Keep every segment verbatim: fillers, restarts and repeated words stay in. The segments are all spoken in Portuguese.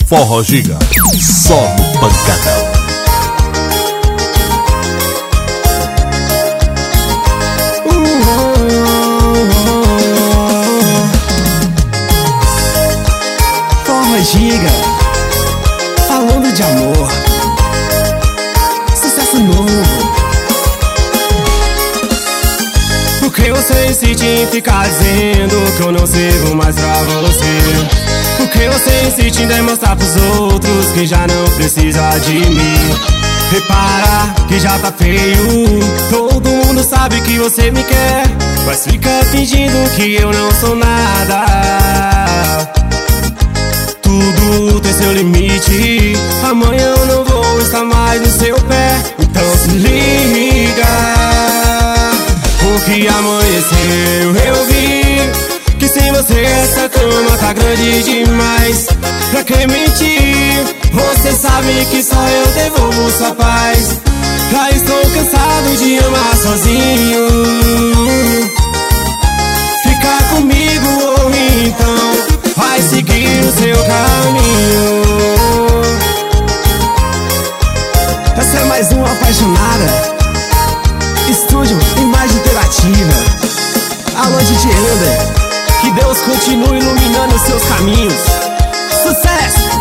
Forró Giga, só no Pancadão. Forró Giga, falando de amor, sucesso novo. Por que você insiste em ficar dizendo que eu não sirvo mais pra você? Por que você insiste em demonstrar pros outros que já não precisa de mim? Repara que já tá feio, todo mundo sabe que você me quer, mas fica fingindo que eu não sou nada. Tudo tem seu limite, amanhã eu não vou estar mais no seu pé, então se liga. Porque amanheceu, eu vi que sem você essa cama tá grande demais. Pra que mentir? Você sabe que só eu devolvo sua paz. Já estou cansado de amar sozinho. Fica comigo ou então vai seguir o seu caminho. Essa é mais uma apaixonada. Estúdio Imagem Interativa. Alô, D J Ander, que Deus continue iluminando os seus caminhos. Sucesso!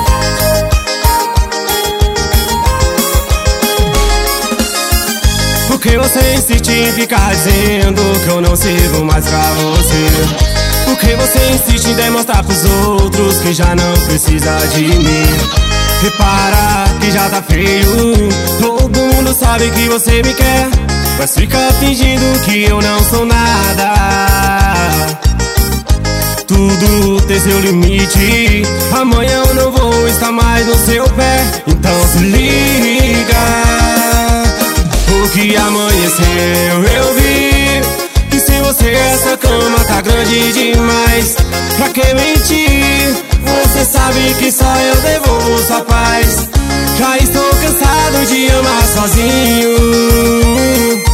Por que você insiste em ficar dizendo que eu não sirvo mais pra você? Por que você insiste em demonstrar pros outros que já não precisa de mim? Repara que já tá feio, todo mundo sabe que você me quer, mas fica fingindo que eu não sou nada. Tudo tem seu limite, amanhã eu não vou estar mais no seu pé, então se liga. Porque amanheceu, eu vi que sem você essa cama tá grande demais. Pra que mentir? Você sabe que só eu devolvo sua paz. Já estou cansado de amar sozinho.